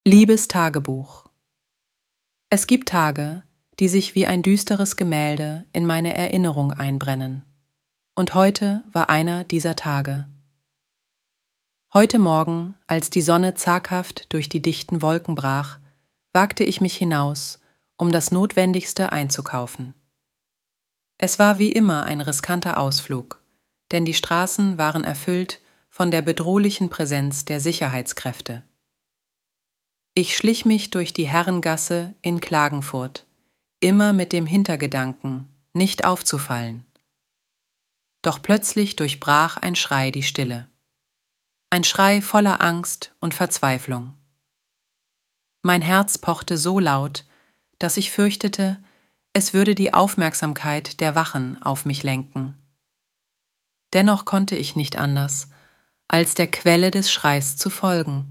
Liebes Tagebuch. Es gibt Tage, die sich wie ein düsteres Gemälde in meine Erinnerung einbrennen. Und heute war einer dieser Tage. Heute Morgen, als die Sonne zaghaft durch die dichten Wolken brach, wagte ich mich hinaus, um das Notwendigste einzukaufen. Es war wie immer ein riskanter Ausflug, denn die Straßen waren erfüllt von der bedrohlichen Präsenz der Sicherheitskräfte. Ich schlich mich durch die Herrengasse in Klagenfurt, immer mit dem Hintergedanken, nicht aufzufallen. Doch plötzlich durchbrach ein Schrei die Stille. Ein Schrei voller Angst und Verzweiflung. Mein Herz pochte so laut, dass ich fürchtete, es würde die Aufmerksamkeit der Wachen auf mich lenken. Dennoch konnte ich nicht anders, als der Quelle des Schreis zu folgen.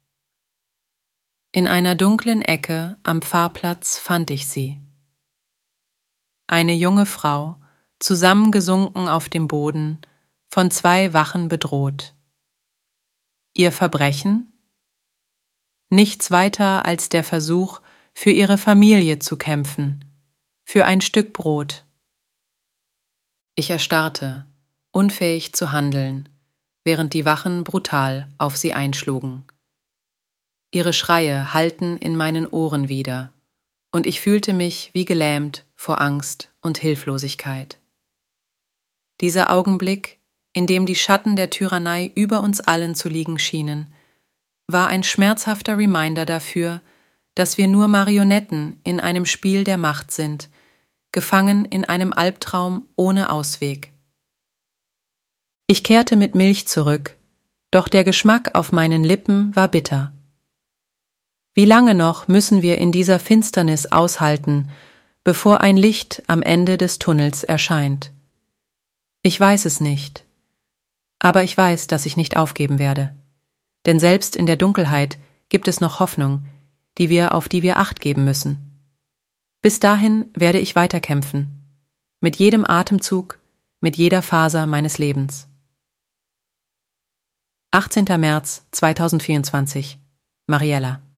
In einer dunklen Ecke am Pfarrplatz fand ich sie. Eine junge Frau, zusammengesunken auf dem Boden, von 2 Wachen bedroht. Ihr Verbrechen? Nichts weiter als der Versuch, für ihre Familie zu kämpfen, für ein Stück Brot. Ich erstarrte, unfähig zu handeln, während die Wachen brutal auf sie einschlugen. Ihre Schreie hallten in meinen Ohren wider, und ich fühlte mich wie gelähmt vor Angst und Hilflosigkeit. Dieser Augenblick, in dem die Schatten der Tyrannei über uns allen zu liegen schienen, war ein schmerzhafter Reminder dafür, dass wir nur Marionetten in einem Spiel der Macht sind, gefangen in einem Albtraum ohne Ausweg. Ich kehrte mit Milch zurück, doch der Geschmack auf meinen Lippen war bitter. Wie lange noch müssen wir in dieser Finsternis aushalten, bevor ein Licht am Ende des Tunnels erscheint? Ich weiß es nicht, aber ich weiß, dass ich nicht aufgeben werde. Denn selbst in der Dunkelheit gibt es noch Hoffnung, auf die wir Acht geben müssen. Bis dahin werde ich weiterkämpfen, mit jedem Atemzug, mit jeder Faser meines Lebens. 18. März 2024. Mariella.